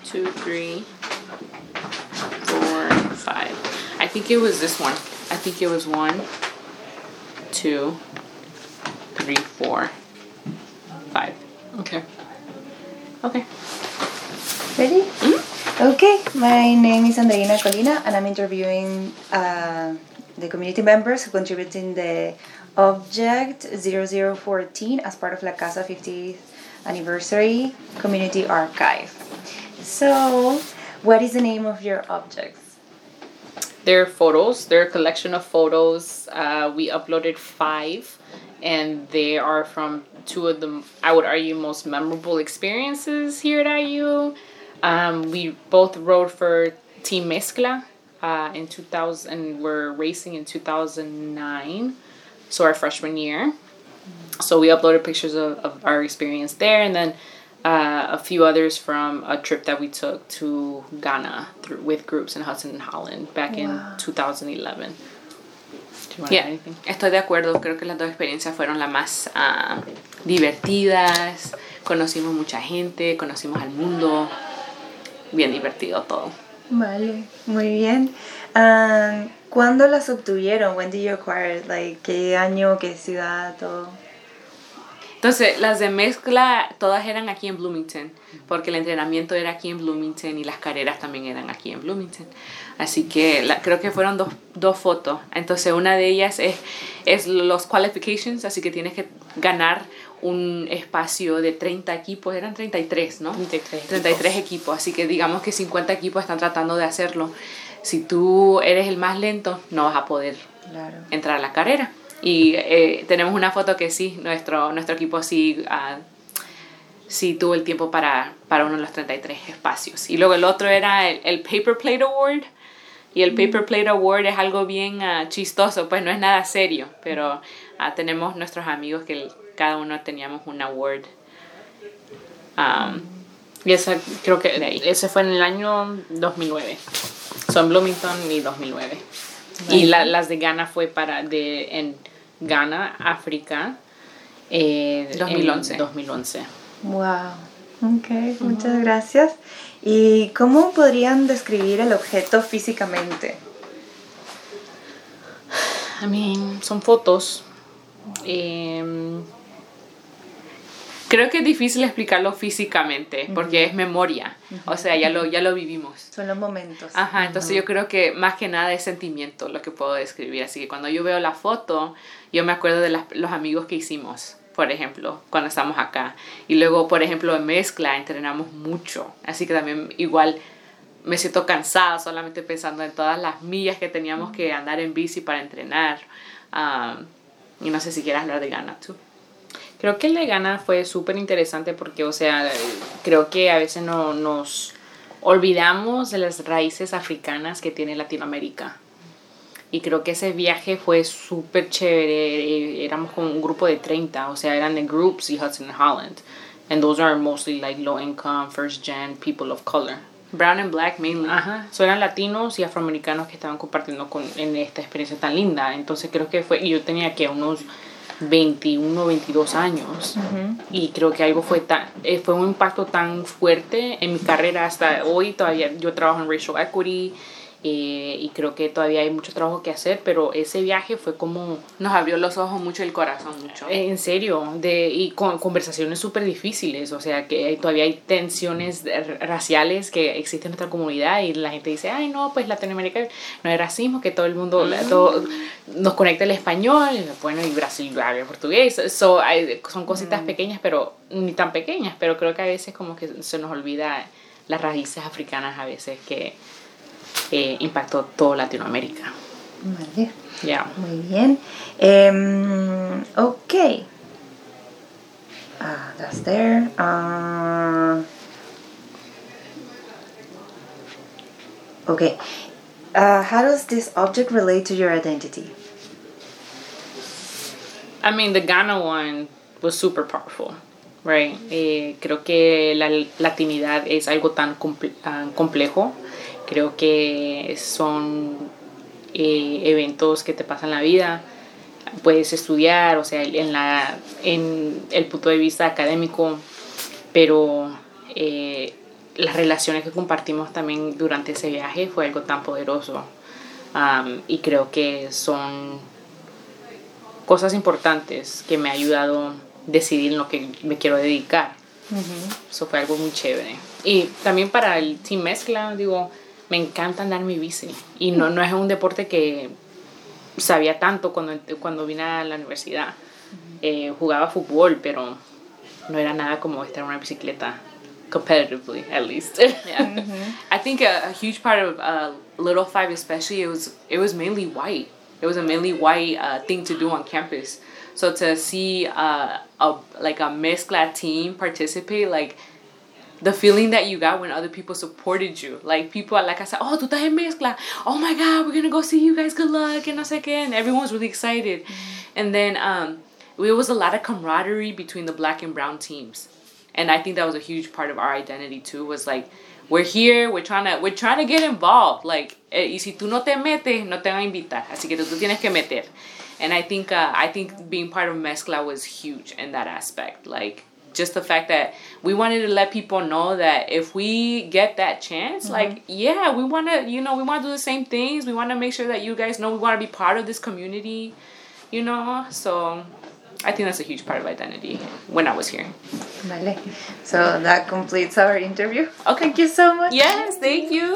2, 3, 4, 5. I think it was this one. I think it was 1, 2, 3, 4, 5. Okay. Okay. Ready? Okay, my name is Andreina Colina, and I'm interviewing the community members who contributed in the Object 0014 as part of La Casa 50th Anniversary Community Archive. So, what is the name of your objects? They're photos. They're a collection of photos. We uploaded 5, and they are from 2 of the, I would argue, most memorable experiences here at IU. We both rode for Team Mezcla in 2000, and we're racing in 2009, so our freshman year. So we uploaded pictures of our experience there, and then a few others from a trip that we took to Ghana with groups in Hudson and Holland back in 2011. Yeah, estoy de acuerdo. Creo que las dos experiencias fueron las más divertidas. Conocimos mucha gente, conocimos al mundo. Bien divertido todo. Vale, muy bien. ¿Cuándo las obtuvieron? When did you acquire it? Like, ¿qué año, qué ciudad, todo? Entonces, las de mezcla todas eran aquí en Bloomington, porque el entrenamiento era aquí en Bloomington y las carreras también eran aquí en Bloomington. Así que creo que fueron dos fotos. Entonces, una de ellas es los qualifications, así que tienes que ganar un espacio de 30 equipos, eran 33, ¿no? 33 equipos, así que digamos que 50 equipos están tratando de hacerlo. Si tú eres el más lento, no vas a poder entrar a la carrera. Y tenemos una foto que sí, nuestro equipo sí tuvo el tiempo para uno de los 33 espacios. Y luego el otro era el Paper Plate Award. Y el Paper Plate Award es algo bien chistoso, pues no es nada serio, pero tenemos nuestros amigos que cada uno teníamos un award. Y esa, creo que de ahí. Ese fue en el año 2009. Son Bloomington y 2009. Vale. Y las de Ghana fue en Ghana, África, 2011. 2011. Wow. Ok, muchas gracias. ¿Y cómo podrían describir el objeto físicamente? Son fotos. Creo que es difícil explicarlo físicamente porque es memoria, o sea, ya lo vivimos. Son los momentos. Ajá, entonces yo creo que más que nada es sentimiento lo que puedo describir, así que cuando yo veo la foto, yo me acuerdo de los amigos que hicimos, por ejemplo, cuando estamos acá. Y luego, por ejemplo, en mezcla entrenamos mucho, así que también igual me siento cansada solamente pensando en todas las millas que teníamos que andar en bici para entrenar. Y no sé si quieres hablar de Ghana, tú. Creo que el de Ghana fue súper interesante porque, o sea, creo que a veces nos olvidamos de las raíces africanas que tiene Latinoamérica. Y creo que ese viaje fue súper chévere. Éramos como un grupo de 30, o sea, eran de Groups y Hudson and Holland. And those are mostly like low income, first gen people of color. Brown and black mainly. Ajá. So eran latinos y afroamericanos que estaban compartiendo en esta experiencia tan linda. Entonces creo que yo tenía que unos 21, 22 años. Y creo que algo fue un impacto tan fuerte en mi carrera hasta hoy. Todavía yo trabajo en Racial Equity y creo que todavía hay mucho trabajo que hacer, pero ese viaje fue como nos abrió los ojos mucho, el corazón mucho. En serio, y con conversaciones súper difíciles, o sea que todavía hay tensiones raciales que existen en nuestra comunidad y la gente dice, ay no, pues Latinoamérica no hay racismo, que todo el mundo todo, nos conecta el español, bueno, y Brasil habla portugués, son cositas pequeñas, pero ni tan pequeñas, pero creo que a veces como que se nos olvida las raíces africanas a veces que impactó toda Latinoamérica. Vale. Yeah. Muy bien. Ok. That's there. Okay. How does this object relate to your identity? The Ghana one was super powerful, right? Creo que la latinidad es algo tan complejo. Creo que son eventos que te pasan en la vida. Puedes estudiar, o sea, en el punto de vista académico, pero las relaciones que compartimos también durante ese viaje fue algo tan poderoso. Y creo que son cosas importantes que me ha ayudado a decidir en lo que me quiero dedicar. Eso fue algo muy chévere. Y también para el Team Mezcla, digo, me encanta andar en mi bici. Y no es un deporte que sabía tanto cuando vine a la universidad. Jugaba fútbol, pero no era nada como estar en una bicicleta. Competitively, at least. Yeah. I think a huge part of Little Five, especially, it was mainly white. It was a mainly white thing to do on campus. So to see a mezcla team participate, like the feeling that you got when other people supported you, like people, like I said, oh, tú estás en mezcla, oh my God, we're gonna go see you guys, good luck, and no sé qué, and everyone's really excited. And then there was a lot of camaraderie between the black and brown teams. And I think that was a huge part of our identity too, was like, we're here, we're trying to get involved. Like, y si tú no te metes, no te van a invitar. Así que tú tienes que meter. And I think being part of Mezcla was huge in that aspect. Like, just the fact that we wanted to let people know that if we get that chance, like, yeah, we want to do the same things. We want to make sure that you guys know we want to be part of this community, So I think that's a huge part of identity when I was here. Vale. So that completes our interview. Okay. Thank you so much. Yes, thank you.